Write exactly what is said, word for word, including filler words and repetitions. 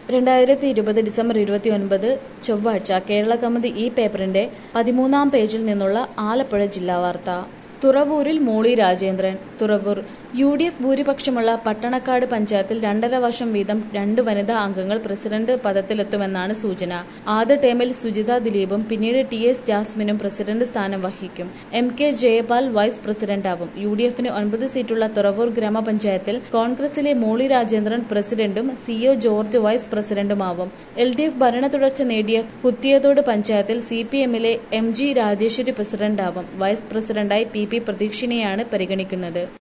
രണ്ടായിരത്തി ഇരുപത് ഡിസംബർ ഇരുപത്തി ഒൻപത് ചൊവ്വാഴ്ച കേരള കൗമുദി ഈ പേപ്പറിന്റെ പതിമൂന്നാം പേജിൽ നിന്നുള്ള ആലപ്പുഴ ജില്ലാ വാർത്ത. തുറവൂരിൽ Moly Rajendran. Thuravoor U D F ഭൂരിപക്ഷമുള്ള പട്ടണക്കാട് പഞ്ചായത്തിൽ രണ്ടര വർഷം വീതം രണ്ട് വനിതാ അംഗങ്ങൾ പ്രസിഡന്റ് പദത്തിലെത്തുമെന്നാണ് സൂചന. ആദ്യ ടേമിൽ സുജിത ദിലീപും പിന്നീട് ടി എസ് ജാസ്മിനും പ്രസിഡന്റ് സ്ഥാനം വഹിക്കും. എം കെ ജയപാൽ വൈസ് പ്രസിഡന്റാവും. യു ഡി എഫിന് ഒൻപത് സീറ്റുള്ള തുറവൂർ ഗ്രാമപഞ്ചായത്തിൽ കോൺഗ്രസിലെ മോളി രാജേന്ദ്രൻ പ്രസിഡന്റും സി ഒ ജോർജ് വൈസ് പ്രസിഡന്റുമാവും. എൽ ഡി എഫ് ഭരണ തുടർച്ച നേടിയ കുത്തിയതോട് പഞ്ചായത്തിൽ സി പി എമ്മിലെ എം ജി രാജേശ്വരി പ്രസിഡന്റാവും. വൈസ് പ്രസിഡന്റായി പി പി പ്രതീക്ഷിനെയാണ് പരിഗണിക്കുന്നത്.